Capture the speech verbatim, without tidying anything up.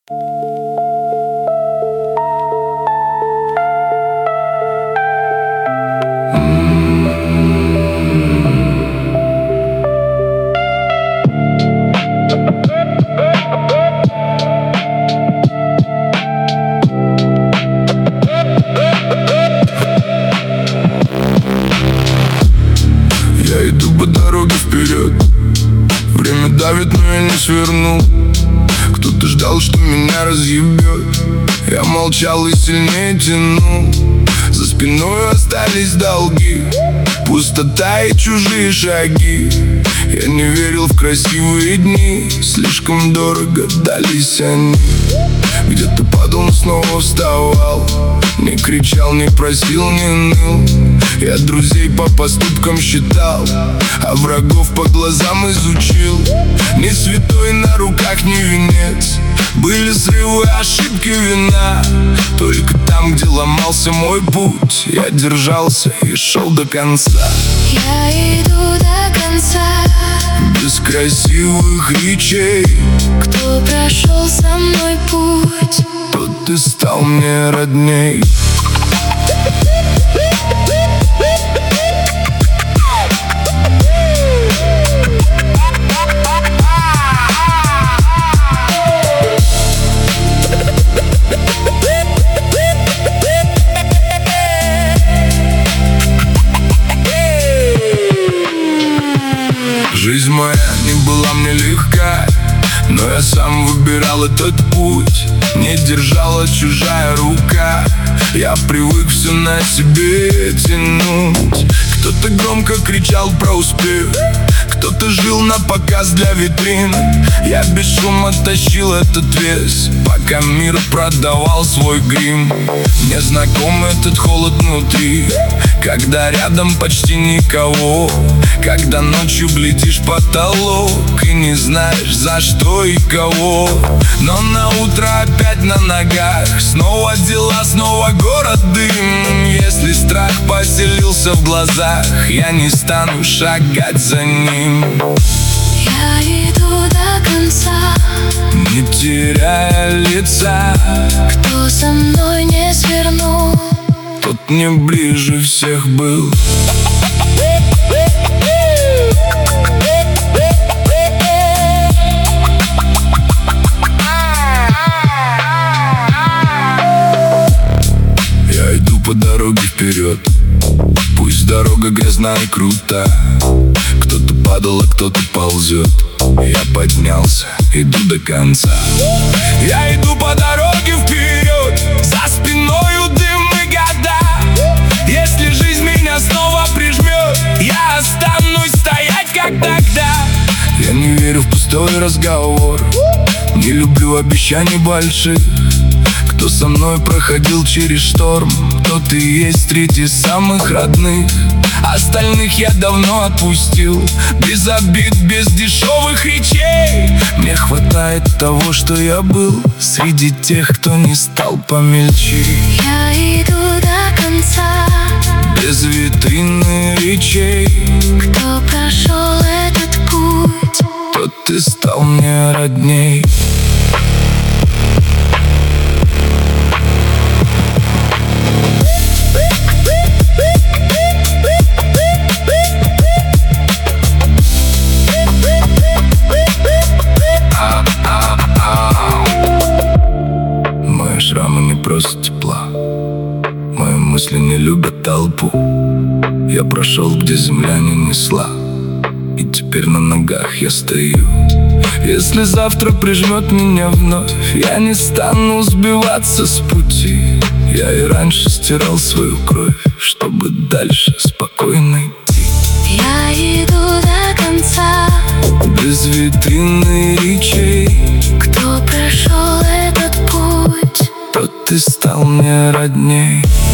Я иду по дороге вперед, время давит, но я не сверну. Кто-то ждал, что меня разъебет, я молчал и сильнее тянул. За спиной остались долги, пустота и чужие шаги. Я не верил в красивые дни, слишком дорого дались они. Где-то падал, но снова вставал, не кричал, не просил, не ныл. Я друзей по поступкам считал, а врагов по глазам изучил. Не святой на руках, не венец, были срывы, ошибки, вина. Только там, где ломался мой путь, я держался и шел до конца. Я иду до конца, без красивых речей. кто прошел со мной путь, тот и стал мне родней. Жизнь моя не была мне легка, но я сам выбирал этот путь. Не держала чужая рука, я привык все на себе тянуть. Кто-то громко кричал про успех, кто-то жил на показ для витрин. Я без шума тащил этот вес, пока мир продавал свой грим. Мне знаком этот холод внутри, когда рядом почти никого. Когда ночью глядишь в потолок и не знаешь, за что и кого. Но на утро опять на ногах, снова дела, снова город дым. Если страх поселился в глазах, я не стану шагать за ним. я иду до конца, не теряя лица. кто со мной не свернул, тот мне ближе всех был. Я иду по дороге вперед, пусть дорога грязна и крута. Кто-то падал, а кто-то ползет, я поднялся, иду до конца. Я иду по дороге вперед, за спиною дым и года. Если жизнь меня снова прижмет, я останусь стоять, как тогда. Я не верю в пустой разговор, не люблю обещаний больших. Кто со мной проходил через шторм, тот и есть среди самых родных. Остальных я давно отпустил, без обид, без дешевых речей. Мне хватает того, что я был среди тех, кто не стал помельче. я иду до конца, без витрины речей. кто прошел этот путь, тот и стал мне родней. Мои шрамы не просто тепла, мои мысли не любят толпу. Я прошел, где земля не несла, и теперь на ногах я стою. Если завтра прижмет меня вновь, я не стану сбиваться с пути. Я и раньше стирал свою кровь, чтобы дальше спокойно идти. я иду до конца, без витрины речей. кто прошел этот путь, тот и стал мне родней.